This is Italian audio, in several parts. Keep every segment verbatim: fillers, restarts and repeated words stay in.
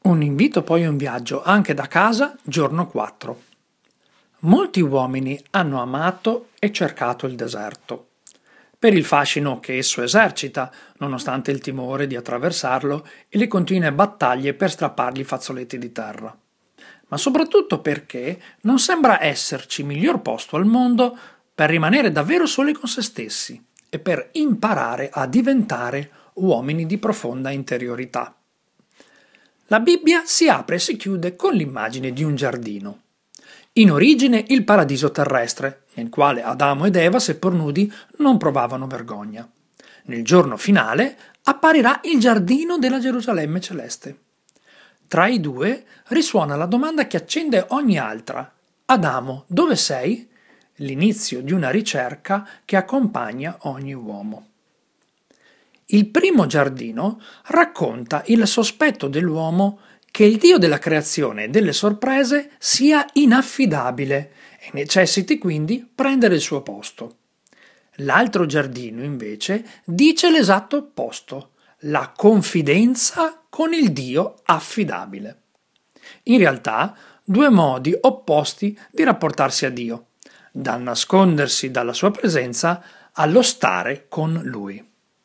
Un invito poi un viaggio anche da casa, giorno quattro. Molti uomini hanno amato e cercato il deserto, per il fascino che esso esercita, nonostante il timore di attraversarlo e le continue battaglie per strappargli i fazzoletti di terra, ma soprattutto perché non sembra esserci miglior posto al mondo per rimanere davvero soli con se stessi e per imparare a diventare uomini di profonda interiorità. La Bibbia si apre e si chiude con l'immagine di un giardino. In origine il paradiso terrestre, nel quale Adamo ed Eva, seppur nudi, non provavano vergogna. Nel giorno finale apparirà il giardino della Gerusalemme celeste. Tra i due risuona la domanda che accende ogni altra. Adamo, dove sei? L'inizio di una ricerca che accompagna ogni uomo. Il primo giardino racconta il sospetto dell'uomo che il Dio della creazione e delle sorprese sia inaffidabile e necessiti quindi prendere il suo posto. L'altro giardino, invece, dice l'esatto opposto, la confidenza con il Dio affidabile. In realtà, due modi opposti di rapportarsi a Dio, dal nascondersi dalla sua presenza allo stare con Lui.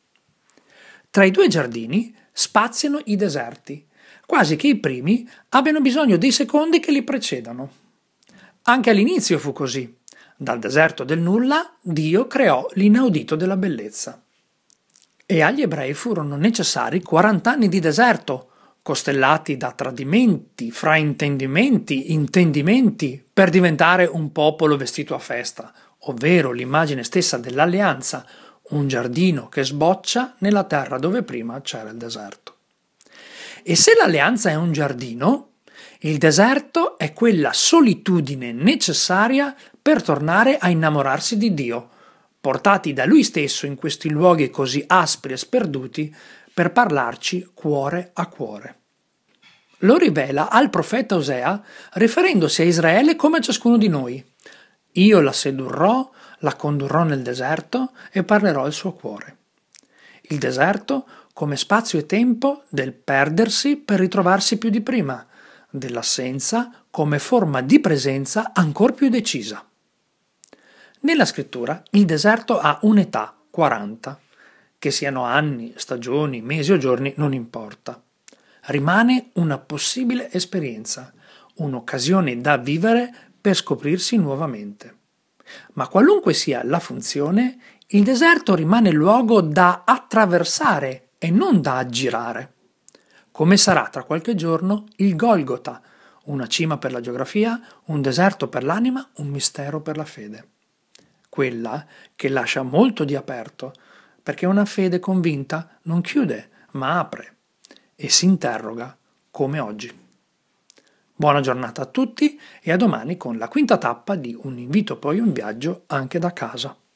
Tra i due giardini spaziano i deserti, quasi che i primi abbiano bisogno dei secondi che li precedano. Anche all'inizio fu così. Dal deserto del nulla Dio creò l'inaudito della bellezza. E agli ebrei furono necessari quaranta anni di deserto, costellati da tradimenti, fraintendimenti, intendimenti, per diventare un popolo vestito a festa, ovvero l'immagine stessa dell'alleanza, un giardino che sboccia nella terra dove prima c'era il deserto. E se l'alleanza è un giardino, il deserto è quella solitudine necessaria per tornare a innamorarsi di Dio, portati da Lui stesso in questi luoghi così aspri e sperduti per parlarci cuore a cuore. Lo rivela al profeta Osea riferendosi a Israele come a ciascuno di noi. Io la sedurrò, la condurrò nel deserto e parlerò al suo cuore. Il deserto come spazio e tempo del perdersi per ritrovarsi più di prima, dell'assenza come forma di presenza ancor più decisa. Nella scrittura il deserto ha un'età, quaranta, che siano anni, stagioni, mesi o giorni, non importa. Rimane una possibile esperienza, un'occasione da vivere per scoprirsi nuovamente. Ma qualunque sia la funzione, il deserto rimane luogo da attraversare e non da aggirare. Come sarà tra qualche giorno il Golgota, una cima per la geografia, un deserto per l'anima, un mistero per la fede. Quella che lascia molto di aperto, perché una fede convinta non chiude, ma apre e si interroga come oggi. Buona giornata a tutti e a domani con la quinta tappa di Un invito poi un viaggio anche da casa.